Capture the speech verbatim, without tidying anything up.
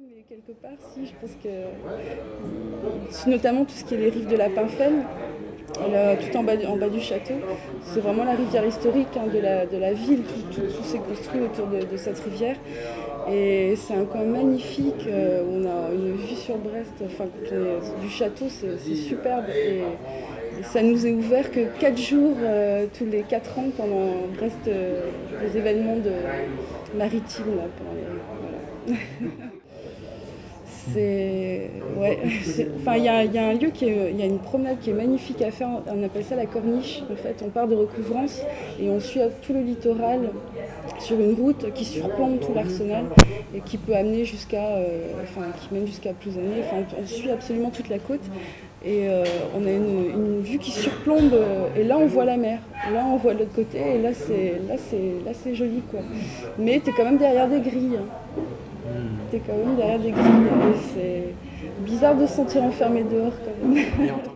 mais quelque part, si, je pense que notamment tout ce qui est les rives de la Pinfène, là, tout en bas, en bas du château, c'est vraiment la rivière historique hein, de, la, de la ville, tout, tout, tout s'est construit autour de, de cette rivière. Et c'est un coin magnifique, euh, on a une vue sur Brest, enfin quand on est du château, c'est, c'est superbe. Et, et ça nous est ouvert que quatre jours euh, tous les quatre ans pendant Brest, euh, les événements de maritimes. Là, pendant les, voilà. C'est, ouais, c'est, enfin, il y a, y a un lieu qui est, il y a une promenade qui est magnifique à faire. On appelle ça la Corniche. En fait, on part de Recouvrance et on suit tout le littoral sur une route qui surplombe tout l'Arsenal et qui peut amener jusqu'à, euh, enfin, qui mène jusqu'à Plouzané. Enfin, on suit absolument toute la côte et euh, on a une, une vue qui surplombe. Euh, et là, on voit la mer. Là, on voit de l'autre côté et là, c'est, là, c'est, là, c'est joli, quoi. Mais t'es quand même derrière des grilles. Hein. T'es quand même derrière des grilles, c'est bizarre de se sentir enfermé dehors quand même.